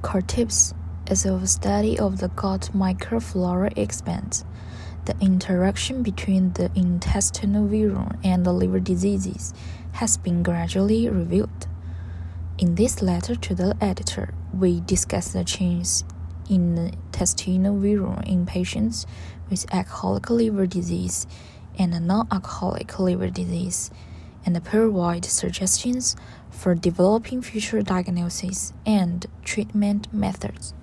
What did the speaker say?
medical tips as a study of the gut microflora expands. The interaction between the intestinal virome and the liver diseases has been gradually revealed. In this letter to the editor, we discuss the changes in the intestinal virome in patients with alcoholic liver disease and non-alcoholic liver disease, and provide suggestions for developing future diagnosis and treatment methods.